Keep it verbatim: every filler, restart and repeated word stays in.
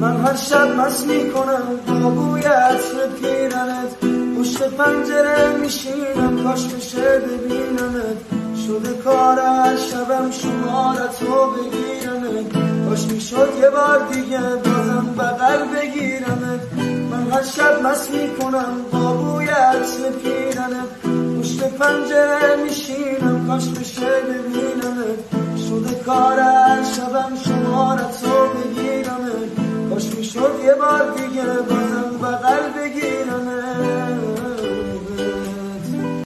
من هر شب مست میکنم با بوی عطر پیرنت، پشت پنجره میشینم کاش بشه ببینمت، شده کار هر شبم شمارتو بگیرمت، کاش میشد یه بار دیگه بازم بغل بگیرمت. من هر شب مست میکنم با بوی عطر پیرنت، پشت پنجره میشینم کاش بشه ببینمت، شده کار هر شبم شمارتو بگیرمت، کاش میشد یه بار دیگه